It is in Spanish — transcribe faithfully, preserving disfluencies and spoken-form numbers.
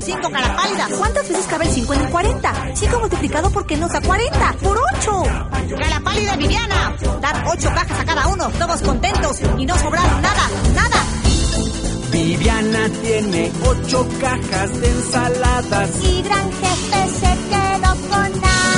cinco cara pálida. ¿Cuántas veces cabe el cinco en el cuarenta? cinco multiplicado por qué nos da cuarenta. ¡Por ocho! Cara pálida Viviana. Dar ocho cajas a cada uno, todos contentos y no sobraron nada, nada. Viviana tiene ocho cajas de ensaladas Y gran jefe se quedó con nada.